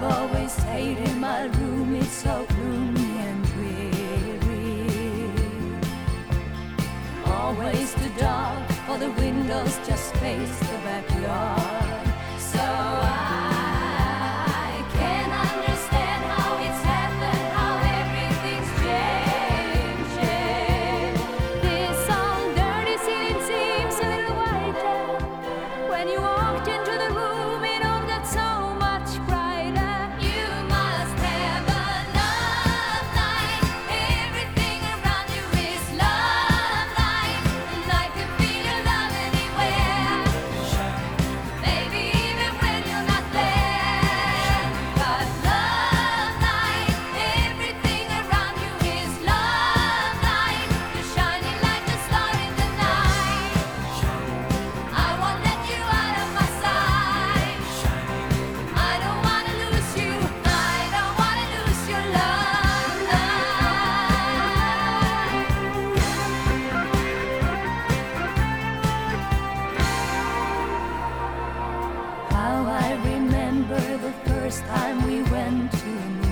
always hated my room, it's so gloomy and dreary. Always too dark, for the windows just face the backyard. So I can't understand how it's happened, how everything's changing. This old dirty ceiling seems a little whiter. When you walked into the room, it all got so much brighter. You must have a love light. Everything around you is love light, and I can feel your love anywhere. Baby, even when you're not there. But love light, everything around you is love light. You're shining like a star in the night. I won't let you out of my sight. I don't wanna lose you. I don't wanna lose your love light. How I remember the first time we went to a